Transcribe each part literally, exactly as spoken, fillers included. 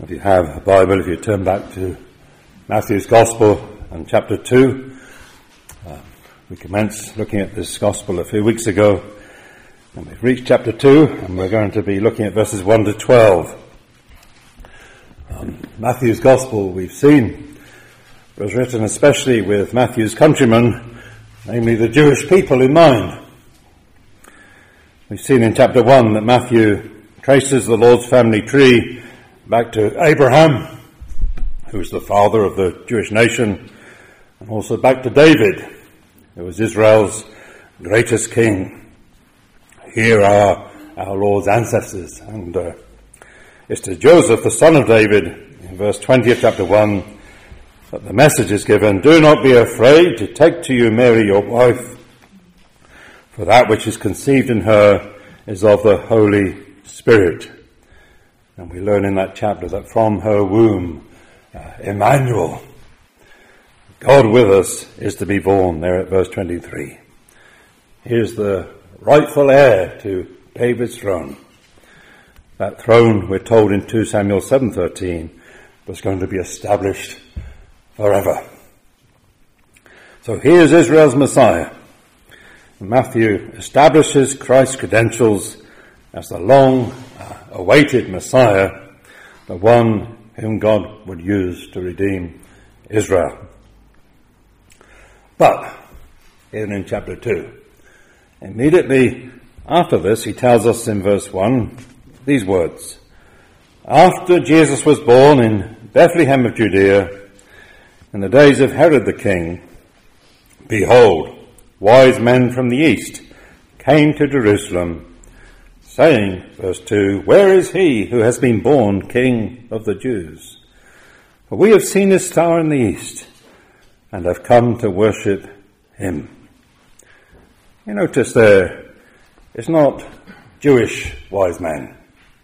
If you have a Bible, if you turn back to Matthew's Gospel and chapter two, uh, we commenced looking at this Gospel a few weeks ago, and we've reached chapter two, and we're going to be looking at verses one to twelve. Um, Matthew's Gospel, we've seen, was written especially with Matthew's countrymen, namely the Jewish people, in mind. We've seen in chapter one that Matthew traces the Lord's family tree back to Abraham, who was the father of the Jewish nation, and also back to David, who was Israel's greatest king. Here are our Lord's ancestors, and uh, it's to Joseph, the son of David, in verse twenty of chapter one, that the message is given: "Do not be afraid to take to you Mary your wife, for that which is conceived in her is of the Holy Spirit." And we learn in that chapter that from her womb, uh, Emmanuel, God with us, is to be born, there at verse twenty-three. Here's the rightful heir to David's throne. That throne, we're told in Second Samuel seven thirteen, was going to be established forever. So here's Israel's Messiah. Matthew establishes Christ's credentials as the long-awaited Messiah, the one whom God would use to redeem Israel. But, even in chapter two, immediately after this, he tells us in verse one these words: "After Jesus was born in Bethlehem of Judea, in the days of Herod the king, behold, wise men from the east came to Jerusalem, saying," verse two, "Where is he who has been born King of the Jews? For we have seen his star in the east, and have come to worship him." You notice there, it's not Jewish wise men.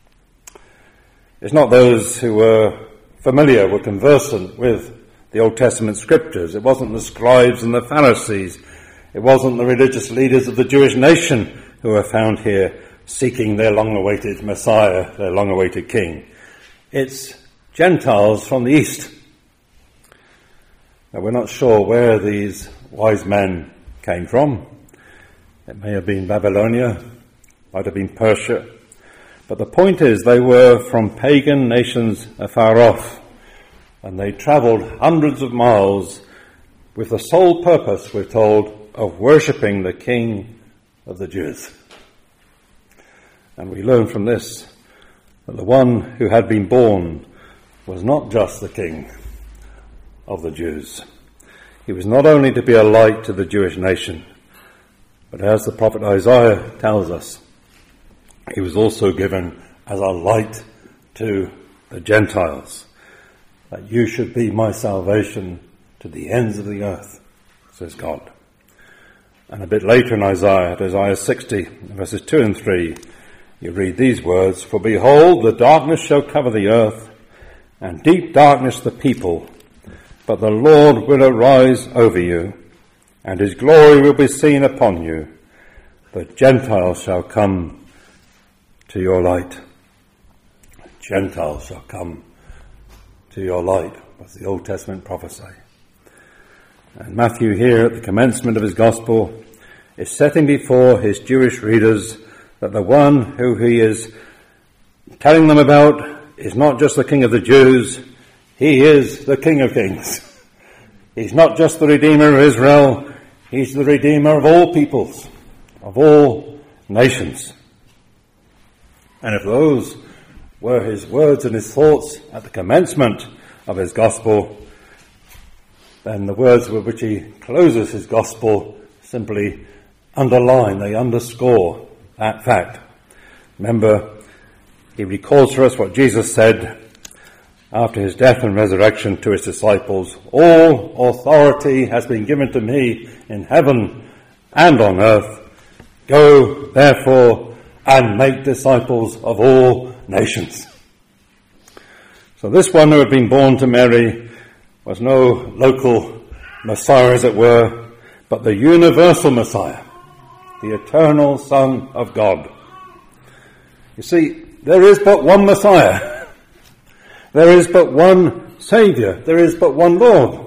It's not those who were familiar, were conversant with the Old Testament scriptures. It wasn't the scribes and the Pharisees. It wasn't the religious leaders of the Jewish nation who are found here seeking their long-awaited Messiah, their long-awaited King. It's Gentiles from the east. Now, we're not sure where these wise men came from. It may have been Babylonia, might have been Persia. But the point is, they were from pagan nations afar off, and they travelled hundreds of miles with the sole purpose, we're told, of worshipping the King of the Jews. And we learn from this that the one who had been born was not just the King of the Jews. He was not only to be a light to the Jewish nation, but as the prophet Isaiah tells us, he was also given as a light to the Gentiles, that you should be my salvation to the ends of the earth, says God. And a bit later in Isaiah, at Isaiah sixty, verses two and three, you read these words: "For behold, the darkness shall cover the earth, and deep darkness the people. But the Lord will arise over you, and his glory will be seen upon you. The Gentiles shall come to your light." Gentiles shall come to your light, was the Old Testament prophecy. And Matthew here, at the commencement of his gospel, is setting before his Jewish readers that the one who he is telling them about is not just the King of the Jews, he is the King of Kings. He's not just the Redeemer of Israel, he's the Redeemer of all peoples, of all nations. And if those were his words and his thoughts at the commencement of his gospel, then the words with which he closes his gospel simply underline, they underscore that fact. Remember, he records for us what Jesus said after his death and resurrection to his disciples: "All authority has been given to me in heaven and on earth. Go, therefore, and make disciples of all nations." So this one who had been born to Mary was no local Messiah, as it were, but the universal Messiah, the eternal Son of God. You see, there is but one Messiah. There is but one Saviour. There is but one Lord.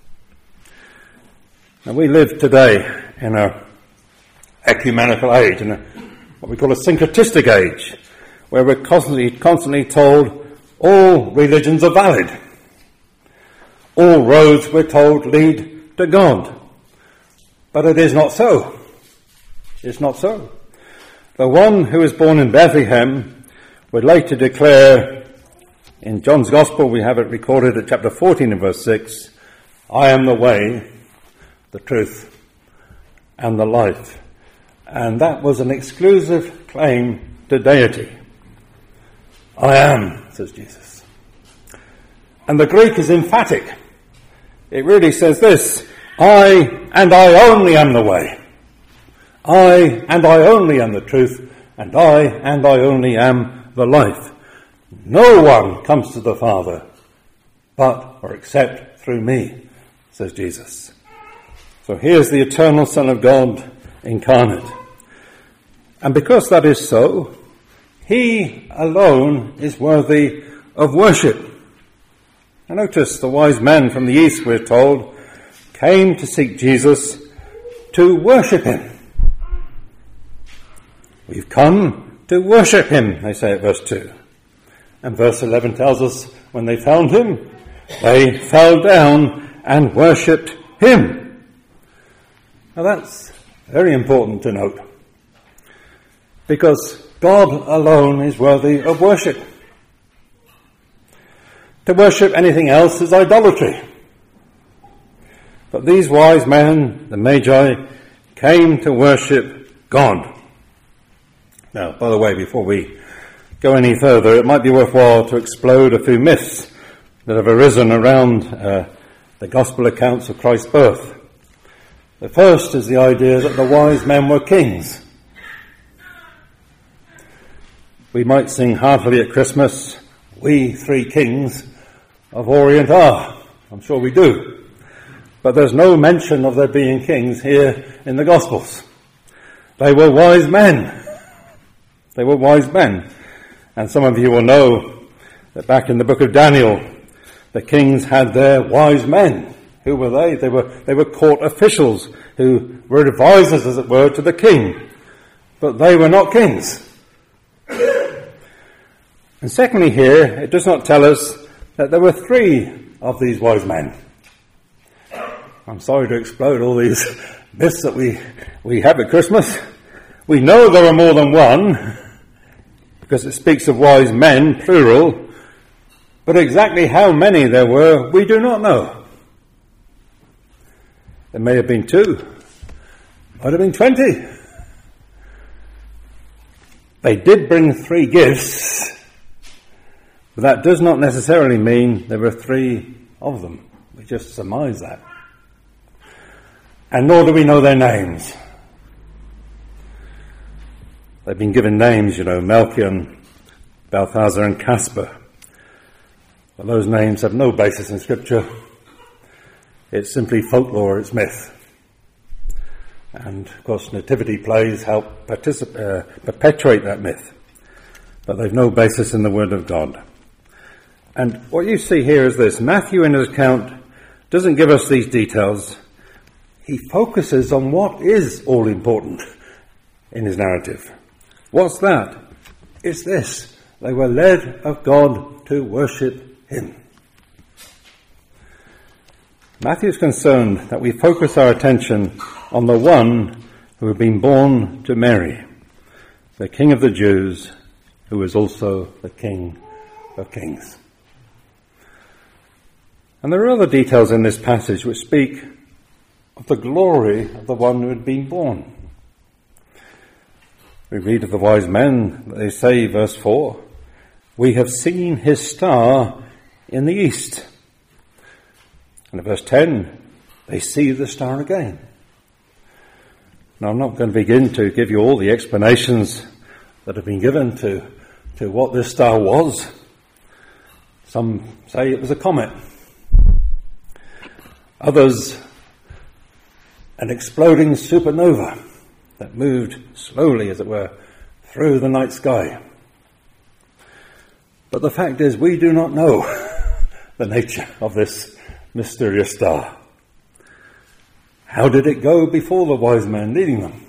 Now we live today in a ecumenical age, in a, what we call a syncretistic age, where we're constantly, constantly told all religions are valid. All roads, we're told, lead to God. But it is not so. It's not so. The one who was born in Bethlehem would later declare, in John's Gospel, we have it recorded at chapter fourteen and verse six, I am the way, the truth, and the life. And that was an exclusive claim to deity. I am, says Jesus. And the Greek is emphatic. It really says this, I and I only am the way. I and I only am the truth, and I and I only am the life. No one comes to the Father but or except through me, says Jesus. So here's the eternal Son of God incarnate. And because that is so, he alone is worthy of worship. And notice the wise men from the east, we're told, came to seek Jesus to worship him. We've come to worship him, they say at verse two. And verse eleven tells us when they found him, they fell down and worshipped him. Now that's very important to note, because God alone is worthy of worship. To worship anything else is idolatry. But these wise men, the Magi, came to worship God. Now, by the way, before we go any further, it might be worthwhile to explode a few myths that have arisen around uh, the gospel accounts of Christ's birth. The first is the idea that the wise men were kings. We might sing heartily at Christmas, we three kings of Orient are. I'm sure we do. But there's no mention of there being kings here in the Gospels. They were wise men. They were wise men. And some of you will know that back in the book of Daniel, the kings had their wise men. Who were they? They were, they were court officials who were advisors, as it were, to the king. But they were not kings. And secondly here, it does not tell us that there were three of these wise men. I'm sorry to explode all these myths that we, we have at Christmas. We know there were more than one, because it speaks of wise men, plural, but exactly how many there were, we do not know. There may have been two, might have been twenty. They did bring three gifts, but that does not necessarily mean there were three of them. We just surmise that. And nor do we know their names. They've been given names, you know, Melchior, Balthazar and Caspar. But those names have no basis in Scripture. It's simply folklore, it's myth. And, of course, nativity plays help particip- uh, perpetuate that myth. But they've no basis in the Word of God. And what you see here is this. Matthew, in his account, doesn't give us these details. He focuses on what is all important in his narrative. What's that? It's this. They were led of God to worship him. Matthew is concerned that we focus our attention on the one who had been born to Mary, the King of the Jews, who is also the King of Kings. And there are other details in this passage which speak of the glory of the one who had been born. We read of the wise men, they say, verse four, we have seen his star in the east. And at verse ten, they see the star again. Now, I'm not going to begin to give you all the explanations that have been given to, to what this star was. Some say it was a comet. Others, an exploding supernova that moved slowly, as it were, through the night sky. But the fact is, we do not know the nature of this mysterious star. How did it go before the wise men leading them?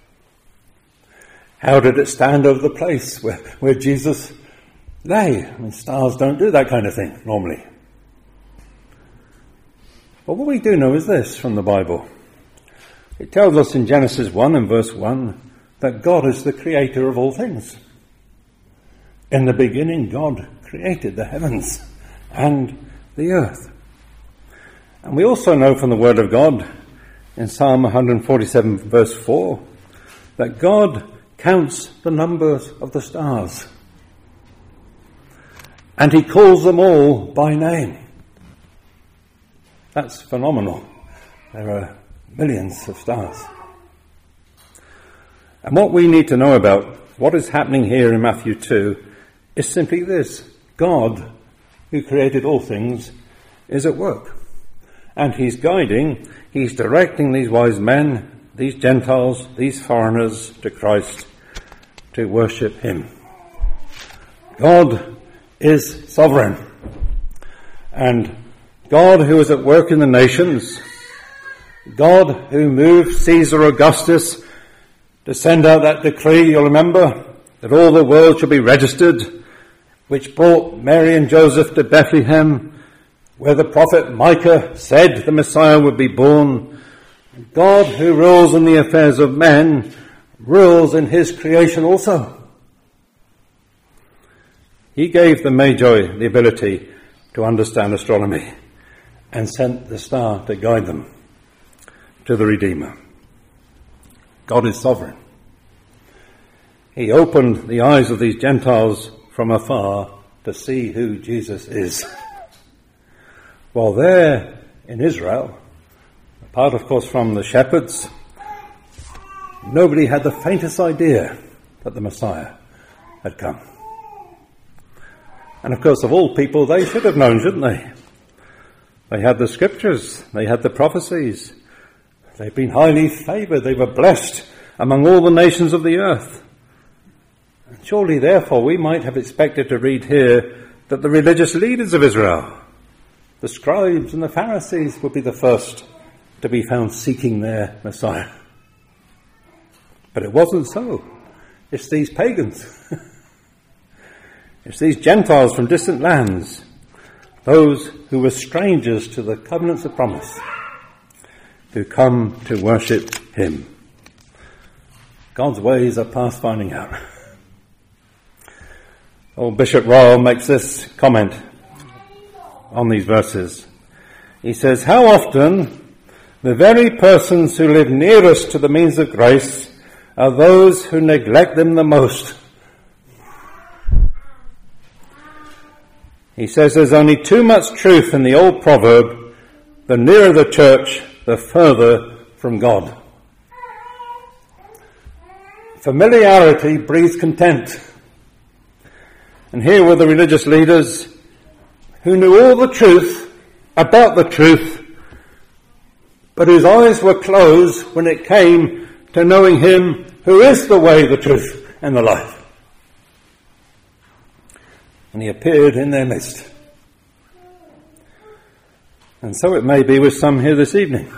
How did it stand over the place where, where Jesus lay? I mean, stars don't do that kind of thing normally. But what we do know is this from the Bible. It tells us in Genesis one and verse one that God is the creator of all things. In the beginning, God created the heavens and the earth. And we also know from the Word of God in Psalm one forty-seven verse four that God counts the numbers of the stars. And he calls them all by name. That's phenomenal. There are millions of stars. And what we need to know about what is happening here in Matthew two is simply this. God, who created all things, is at work. And he's guiding, he's directing these wise men, these Gentiles, these foreigners to Christ to worship him. God is sovereign. And God who is at work in the nations, God who moved Caesar Augustus to send out that decree, you'll remember, that all the world should be registered, which brought Mary and Joseph to Bethlehem, where the prophet Micah said the Messiah would be born. God who rules in the affairs of men rules in his creation also. He gave the Magi the ability to understand astronomy and sent the star to guide them to the Redeemer. God is sovereign. He opened the eyes of these Gentiles from afar to see who Jesus is. While there in Israel, apart of course from the shepherds, nobody had the faintest idea that the Messiah had come. And of course, of all people, they should have known, shouldn't they? They had the scriptures, they had the prophecies. They've been highly favoured, they were blessed among all the nations of the earth. And surely, therefore, we might have expected to read here that the religious leaders of Israel, the scribes and the Pharisees, would be the first to be found seeking their Messiah. But it wasn't so. It's these pagans. It's these Gentiles from distant lands, those who were strangers to the covenants of promise, who come to worship him. God's ways are past finding out. Old Bishop Royal makes this comment on these verses. He says, how often the very persons who live nearest to the means of grace are those who neglect them the most. He says there's only too much truth in the old proverb, the nearer the church, the further from God. Familiarity breeds contempt. And here were the religious leaders who knew all the truth about the truth, but whose eyes were closed when it came to knowing him who is the way, the truth, and the life. And he appeared in their midst. And so it may be with some here this evening.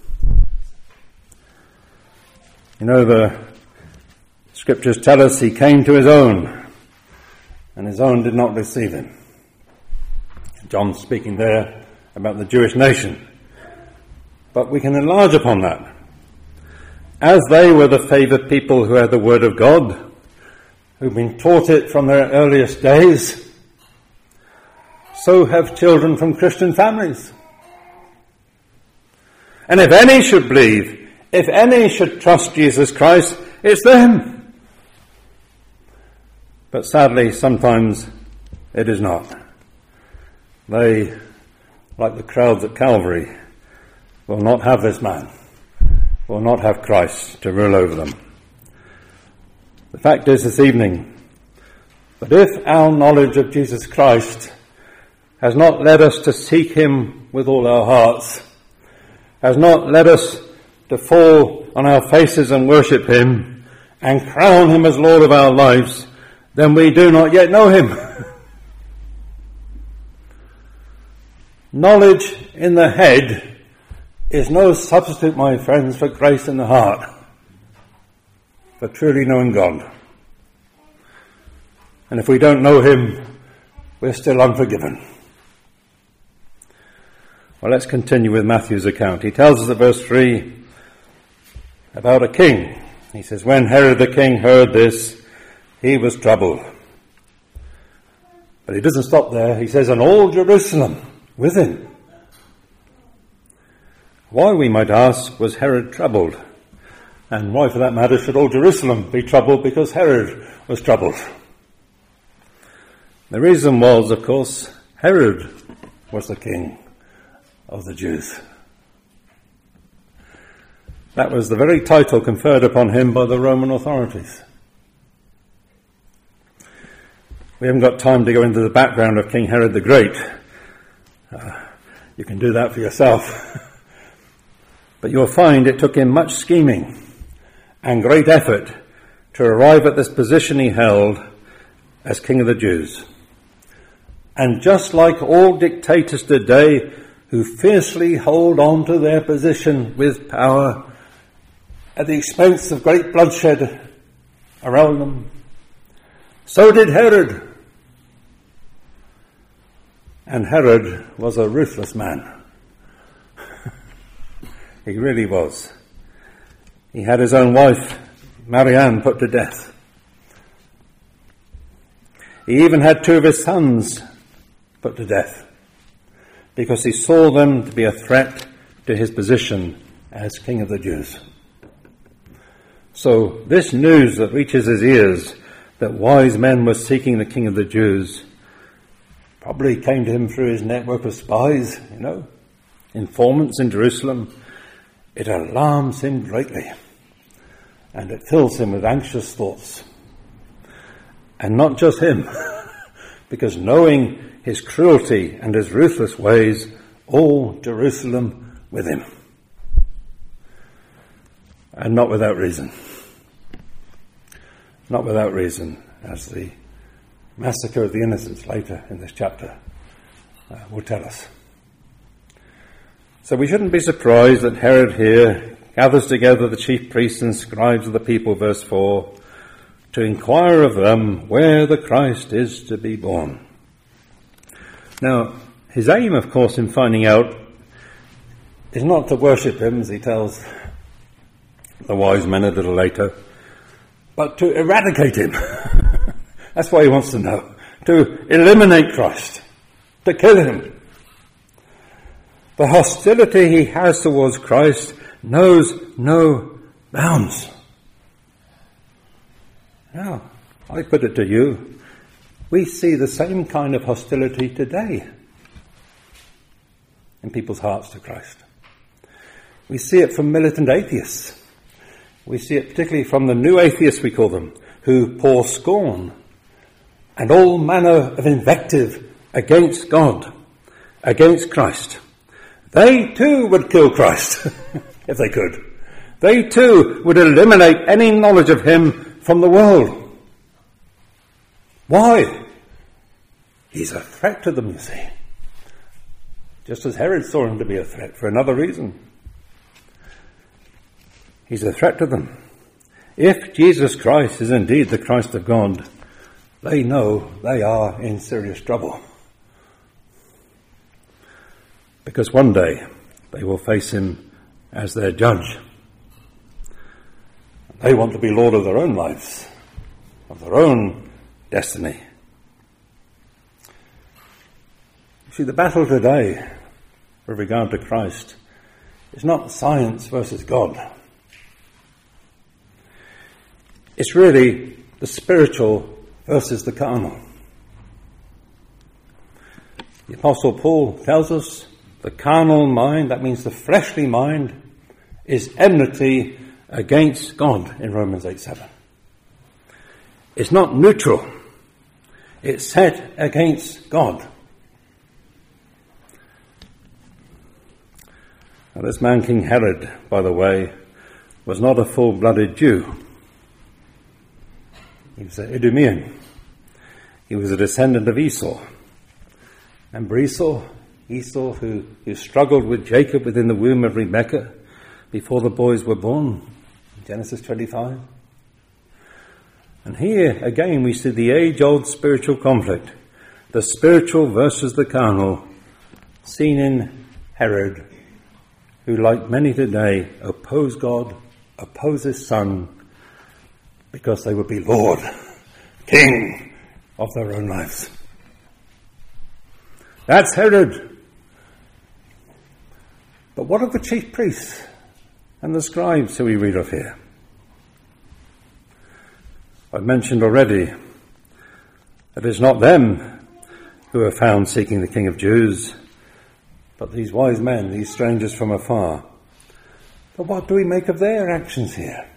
You know, the scriptures tell us he came to his own, and his own did not receive him. John speaking there about the Jewish nation. But we can enlarge upon that. As they were the favoured people who had the word of God, who've been taught it from their earliest days, so have children from Christian families. And if any should believe, if any should trust Jesus Christ, it's them. But sadly, sometimes it is not. They, like the crowds at Calvary, will not have this man, will not have Christ to rule over them. The fact is this evening that if our knowledge of Jesus Christ has not led us to seek him with all our hearts, has not led us to fall on our faces and worship him and crown him as Lord of our lives, then we do not yet know him. knowledge in the head is no substitute, my friends, for grace in the heart, for truly knowing God. And if we don't know him, we're still unforgiven. Well, let's continue with Matthew's account. He tells us at verse three about a king. He says, when Herod the king heard this, he was troubled. But he doesn't stop there. He says, and all Jerusalem with him. Why, we might ask, was Herod troubled? And why, for that matter, should all Jerusalem be troubled because Herod was troubled? The reason was, of course, Herod was the king of the Jews. That was the very title conferred upon him by the Roman authorities. We haven't got time to go into the background of King Herod the Great. Uh, you can do that for yourself. But you'll find it took him much scheming and great effort to arrive at this position he held as King of the Jews. And just like all dictators today who fiercely hold on to their position with power at the expense of great bloodshed around them, so did Herod. And Herod was a ruthless man. He really was. He had his own wife, Marianne, put to death. He even had two of his sons put to death because he saw them to be a threat to his position as King of the Jews. So this news that reaches his ears that wise men were seeking the King of the Jews probably came to him through his network of spies, you know, informants in Jerusalem. It alarms him greatly, and it fills him with anxious thoughts. And not just him, because knowing his cruelty and his ruthless ways, all Jerusalem with him. And not without reason. Not without reason, as the massacre of the innocents later in this chapter uh, will tell us. So we shouldn't be surprised that Herod here gathers together the chief priests and scribes of the people, verse four, to inquire of them where the Christ is to be born. Now, his aim, of course, in finding out is not to worship him, as he tells the wise men a little later, but to eradicate him. That's what he wants to know. To eliminate Christ. To kill him. The hostility he has towards Christ knows no bounds. Now, I put it to you, we see the same kind of hostility today in people's hearts to Christ. We see it from militant atheists. We see it particularly from the new atheists, we call them, who pour scorn and all manner of invective against God, against Christ. They too would kill Christ, if they could. They too would eliminate any knowledge of him from the world. Why? He's a threat to them, you see. Just as Herod saw him to be a threat for another reason. He's a threat to them. If Jesus Christ is indeed the Christ of God, they know they are in serious trouble. Because one day they will face him as their judge. They want to be Lord of their own lives, of their own destiny. You see, the battle today with regard to Christ is not science versus God. It's really the spiritual versus the carnal. The Apostle Paul tells us the carnal mind, that means the fleshly mind, is enmity against God in Romans eight seven. It's not neutral. It's set against God. Now, this man, King Herod, by the way, was not a full-blooded Jew. He was an Idumean. He was a descendant of Esau. And Esau, Esau, who, who struggled with Jacob within the womb of Rebekah before the boys were born, Genesis twenty-five. And here, again, we see the age-old spiritual conflict, the spiritual versus the carnal, seen in Herod, who, like many today, oppose God, oppose his Son, because they would be Lord, King of their own lives. That's Herod. But what of the chief priests and the scribes who we read of here? I've mentioned already that it's not them who are found seeking the King of Jews, but these wise men, these strangers from afar. But what do we make of their actions here?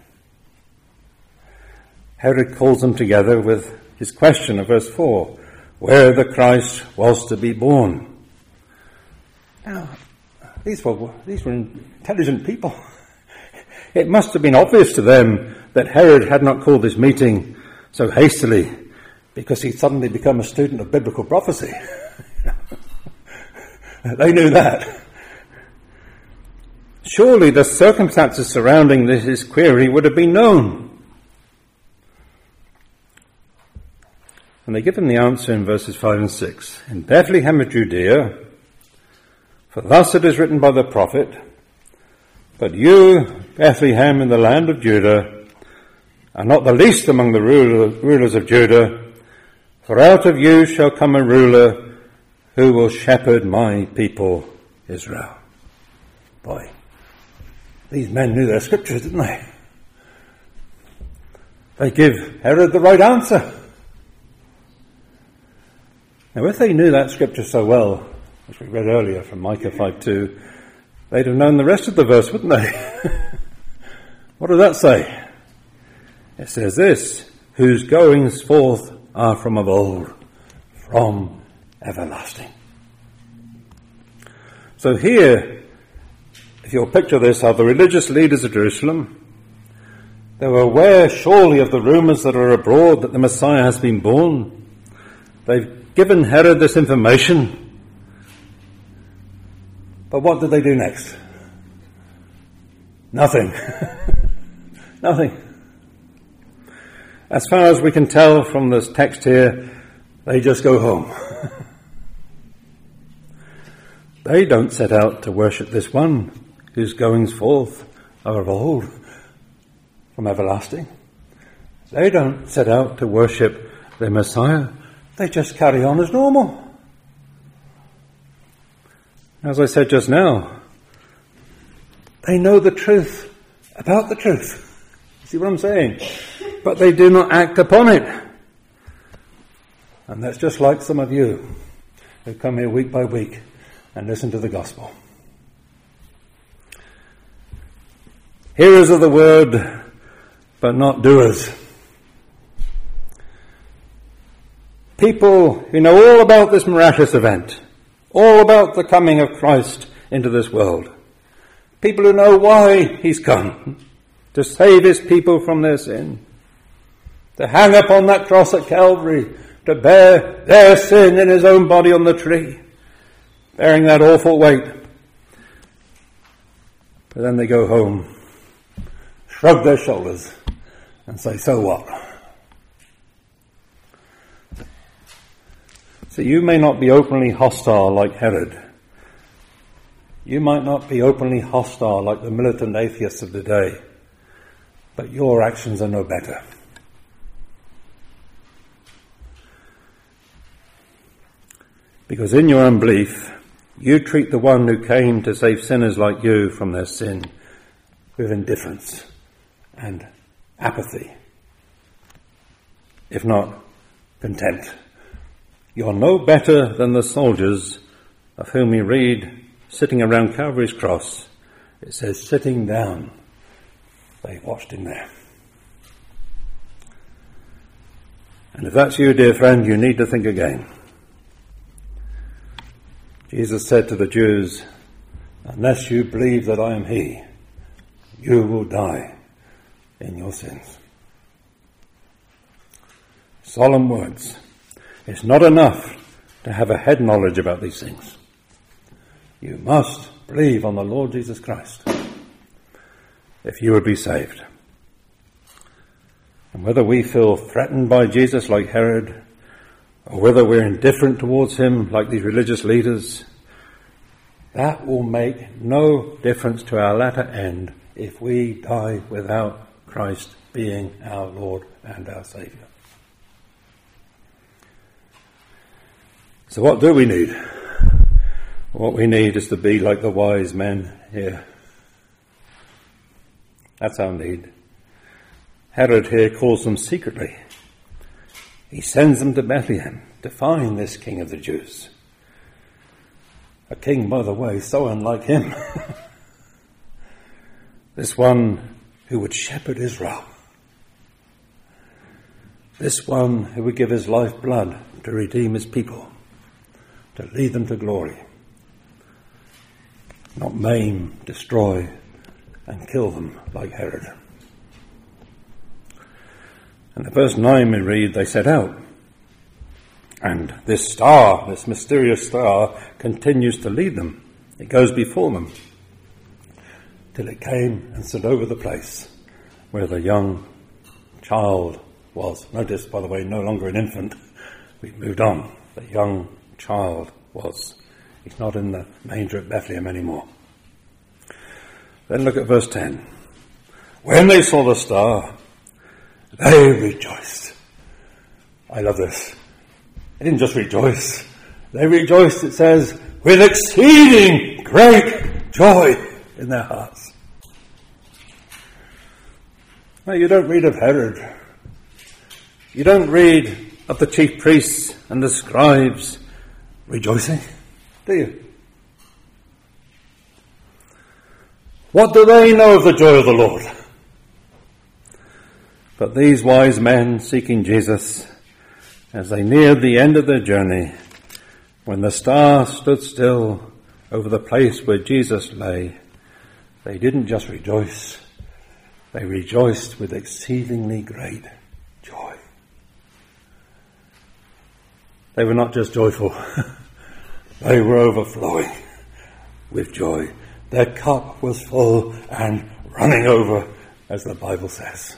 Herod calls them together with his question of verse four, where the Christ was to be born. Now, these were, these were intelligent people. It must have been obvious to them that Herod had not called this meeting so hastily because he'd suddenly become a student of biblical prophecy. They knew that. Surely the circumstances surrounding this, this query would have been known. And they give him the answer in verses five and six. In Bethlehem of Judea, for thus it is written by the prophet, but you, Bethlehem, in the land of Judah, are not the least among the rulers of Judah, for out of you shall come a ruler who will shepherd my people Israel. Boy, these men knew their scriptures, didn't they? They give Herod the right answer. Now, if they knew that scripture so well, as we read earlier from Micah five two, they'd have known the rest of the verse, wouldn't they? What does that say? It says this, whose goings forth are from of old, from everlasting. So here, if you'll picture this, are the religious leaders of Jerusalem. They were aware, surely, of the rumours that are abroad that the Messiah has been born. They've given Herod this information. But what did they do next? Nothing. Nothing. As far as we can tell from this text here, they just go home. They don't set out to worship this one whose goings forth are of old, from everlasting. They don't set out to worship their Messiah. They just carry on as normal. As I said just now, they know the truth about the truth. See what I'm saying? But they do not act upon it. And that's just like some of you who come here week by week and listen to the gospel. Hearers of the word, but not doers. People who know all about this miraculous event, all about the coming of Christ into this world. People who know why he's come, to save his people from their sin, to hang upon that cross at Calvary, to bear their sin in his own body on the tree, bearing that awful weight. But then they go home, shrug their shoulders, and say, so what? So you may not be openly hostile like Herod. You might not be openly hostile like the militant atheists of the day. But your actions are no better. Because in your unbelief, you treat the one who came to save sinners like you from their sin with indifference and apathy, if not contempt. You're no better than the soldiers of whom we read sitting around Calvary's cross. It says, sitting down. They watched him there. And if that's you, dear friend, you need to think again. Jesus said to the Jews, unless you believe that I am he, you will die in your sins. Solemn words. It's not enough to have a head knowledge about these things. You must believe on the Lord Jesus Christ if you would be saved. And whether we feel threatened by Jesus like Herod, or whether we're indifferent towards him like these religious leaders, that will make no difference to our latter end if we die without Christ being our Lord and our Saviour. So what do we need? What we need is to be like the wise men here. That's our need. Herod here calls them secretly. He sends them to Bethlehem to find this King of the Jews. A king, by the way, so unlike him. This one who would shepherd Israel. This one who would give his life blood to redeem his people, to lead them to glory. Not maim, destroy, and kill them like Herod. And in verse nine we read, they set out. And this star, this mysterious star, continues to lead them. It goes before them till it came and stood over the place where the young child was. Notice, by the way, no longer an infant. We've moved on. The young child was. He's not in the manger at Bethlehem anymore. Then look at verse ten. When they saw the star, they rejoiced. I love this. They didn't just rejoice. They rejoiced, it says, with exceeding great joy in their hearts. Now, you don't read of Herod. You don't read of the chief priests and the scribes rejoicing, do you? What do they know of the joy of the Lord? But these wise men seeking Jesus, as they neared the end of their journey, when the star stood still over the place where Jesus lay, they didn't just rejoice, they rejoiced with exceedingly great joy. They were not just joyful, they were overflowing with joy. Their cup was full and running over, as the Bible says.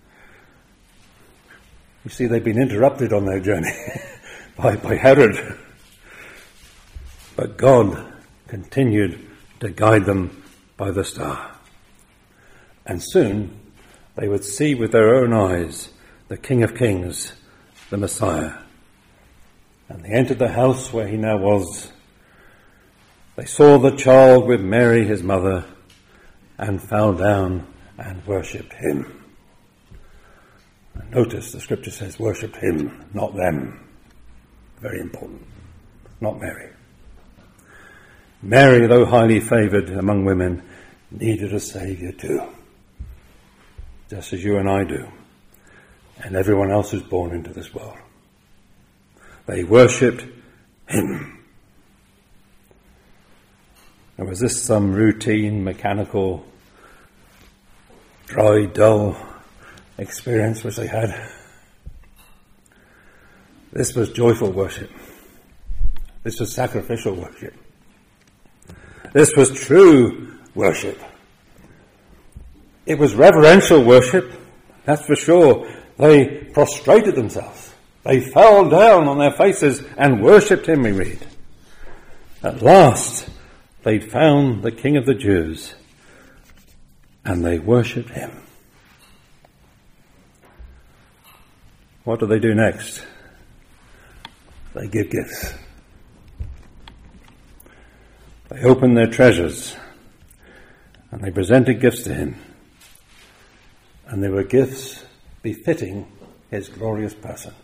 You see, they've been interrupted on their journey by, by Herod. But God continued to guide them by the star. And soon they would see with their own eyes the King of Kings, the Messiah. And they entered the house where he now was. They saw the child with Mary, his mother, and fell down and worshipped him. Notice the scripture says worshipped him, not them. Very important. Not Mary. Mary, though highly favoured among women, needed a saviour too. Just as you and I do. And everyone else who's born into this world. They worshipped him. Now, was this some routine, mechanical, dry, dull experience which they had? This was joyful worship. This was sacrificial worship. This was true worship. It was reverential worship, that's for sure. They prostrated themselves. They fell down on their faces and worshipped him, we read. At last, they'd found the King of the Jews, and they worshipped him. What do they do next? They give gifts. They opened their treasures and they presented gifts to him. And they were gifts befitting his glorious person.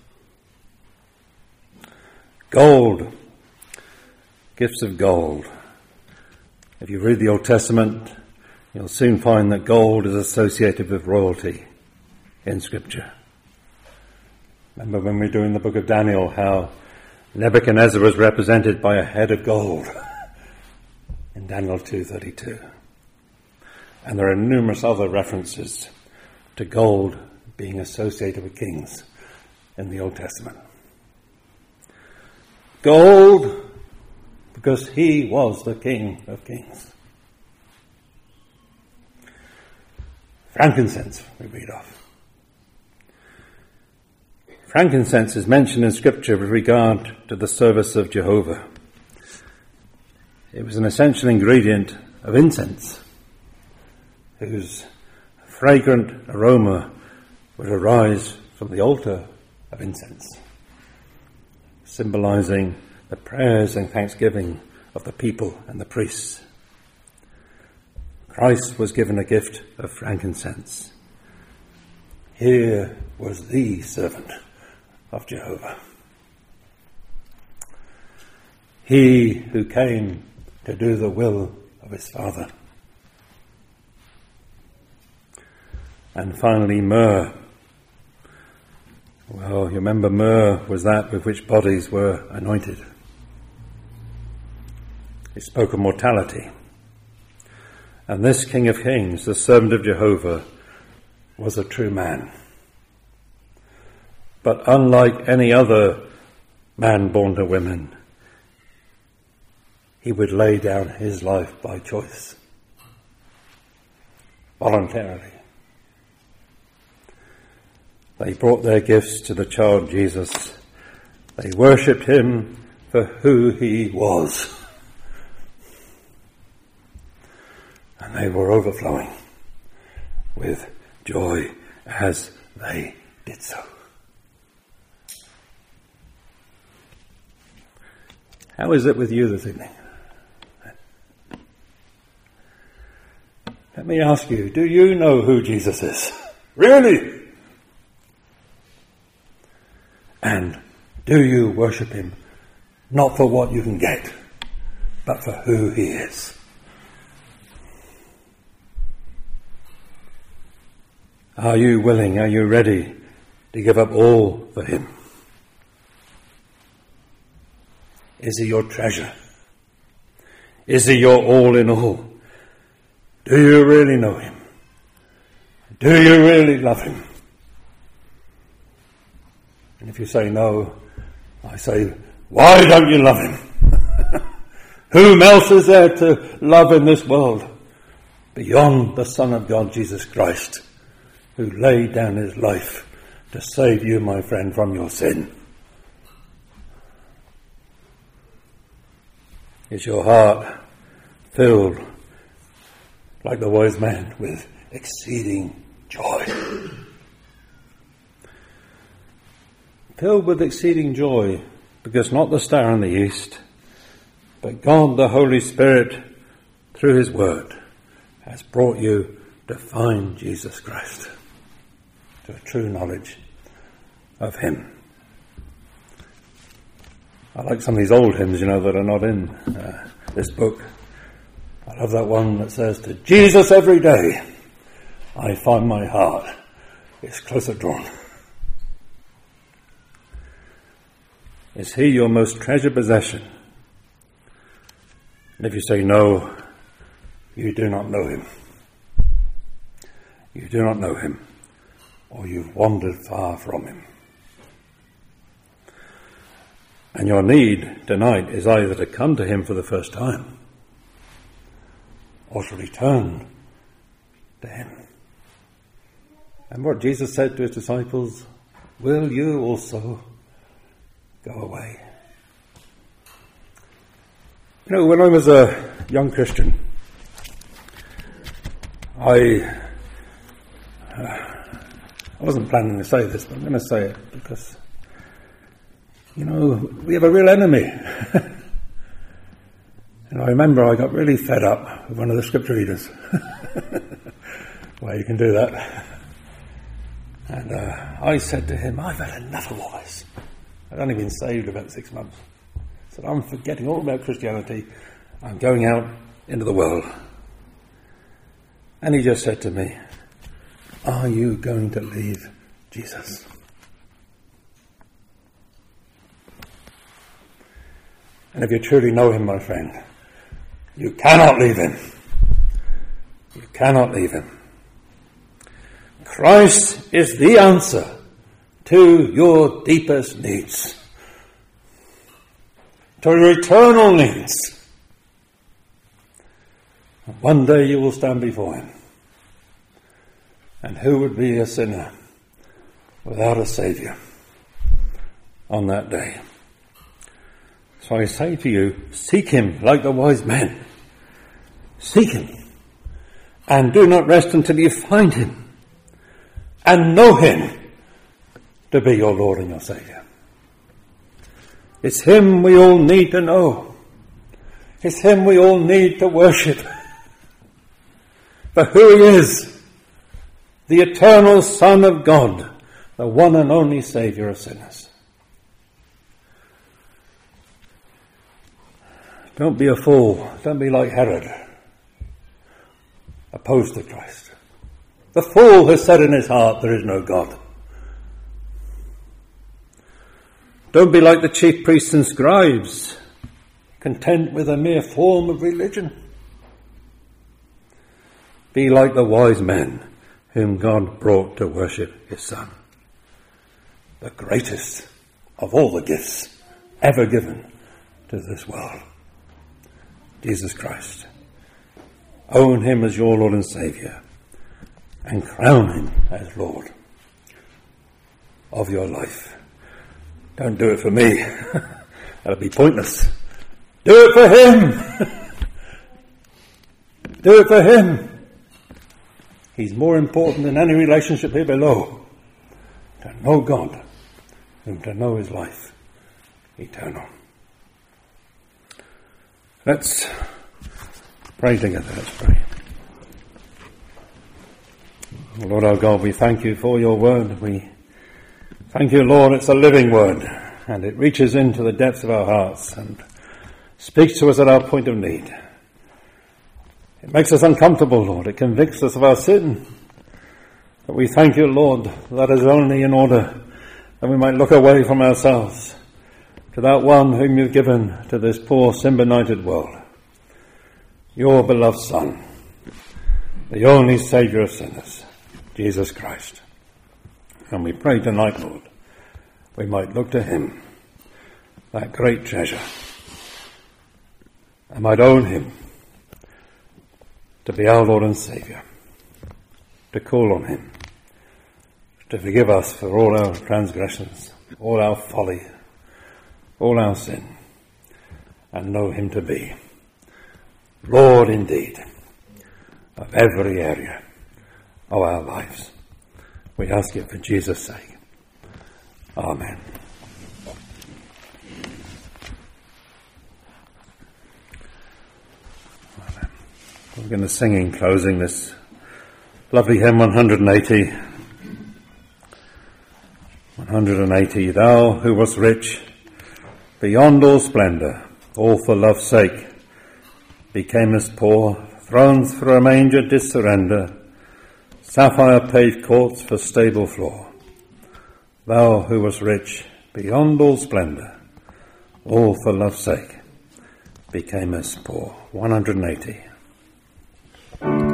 Gold. Gifts of gold. If you read the Old Testament, you'll soon find that gold is associated with royalty in Scripture. Remember when we were doing the book of Daniel, how Nebuchadnezzar was represented by a head of gold in Daniel two thirty-two. And there are numerous other references to gold being associated with kings in the Old Testament. Gold because he was the King of Kings. Frankincense, we read of. Frankincense is mentioned in Scripture with regard to the service of Jehovah. It was an essential ingredient of incense, whose fragrant aroma would arise from the altar of incense, symbolizing the prayers and thanksgiving of the people and the priests. Christ was given a gift of frankincense. Here was the servant of Jehovah. He who came to do the will of his Father. And finally, myrrh. Well, you remember myrrh was that with which bodies were anointed. It spoke of mortality. And this King of Kings, the servant of Jehovah, was a true man. But unlike any other man born to women, he would lay down his life by choice, voluntarily. They brought their gifts to the child Jesus. They worshipped him for who he was. And they were overflowing with joy as they did so. How is it with you this evening? Let me ask you, do you know who Jesus is? Really? And do you worship him not for what you can get, but for who he is? Are you willing, are you ready to give up all for him? Is he your treasure? Is he your all in all? Do you really know him? Do you really love him? And if you say no, I say, why don't you love him? Whom else is there to love in this world beyond the Son of God, Jesus Christ, who laid down his life to save you, my friend, from your sin? Is your heart filled, like the wise man, with exceeding joy? Filled with exceeding joy, because not the star in the east, but God the Holy Spirit, through his word, has brought you to find Jesus Christ, to a true knowledge of him. I like some of these old hymns, you know, that are not in uh, this book. I love that one that says, to Jesus every day I find my heart is closer drawn. Is he your most treasured possession? And if you say no, you do not know him. You do not know him, or you've wandered far from him. And your need tonight is either to come to him for the first time, or to return to him. And what Jesus said to his disciples, will you also go away? You know, when I was a young Christian, I uh, I wasn't planning to say this, but I'm going to say it because, you know, we have a real enemy. And I remember I got really fed up with one of the scripture readers. Well, you can do that. And uh, I said to him, I've had enough of all this. I'd only been saved about six months. I said, I'm forgetting all about Christianity. I'm going out into the world. And he just said to me, are you going to leave Jesus? And if you truly know him, my friend, you cannot leave him. You cannot leave him. Christ is the answer to your deepest needs. to your eternal needs. One day you will stand before him. And who would be a sinner without a Saviour on that day? So I say to you, seek him like the wise men. Seek him. And do not rest until you find him. And know him to be your Lord and your Saviour. It's him we all need to know. It's him we all need to worship. For who he is, the eternal Son of God, the one and only Saviour of sinners. Don't be a fool. Don't be like Herod, opposed to Christ. The fool has said in his heart, there is no God. Don't be like the chief priests and scribes, content with a mere form of religion. Be like the wise men whom God brought to worship his Son, the greatest of all the gifts ever given to this world, Jesus Christ. Own him as your Lord and Saviour, and crown him as Lord of your life. Don't do it for me. That'll be pointless. Do it for him. Do it for him. He's more important than any relationship here below. To know God and to know his life eternal. Let's pray together. Let's pray. Lord our God, we thank you for your word. We thank you, Lord, it's a living word, and it reaches into the depths of our hearts and speaks to us at our point of need. It makes us uncomfortable, Lord. It convicts us of our sin. But we thank you, Lord, that is only in order that we might look away from ourselves to that one whom you've given to this poor, sin-benighted world, your beloved Son, the only Saviour of sinners, Jesus Christ. And we pray tonight, Lord, we might look to him, that great treasure, and might own him to be our Lord and Saviour, to call on him, to forgive us for all our transgressions, all our folly, all our sin, and know him to be Lord indeed of every area of our lives. We ask it for Jesus' sake. Amen. Amen. We're going to sing in closing this lovely hymn one hundred eighty. one hundred eighty. Thou who wast rich beyond all splendour, all for love's sake, becamest poor, thrones for a manger didst surrender, sapphire paved courts for stable floor. Thou who wast rich beyond all splendour, all for love's sake, becamest poor. one hundred eighty.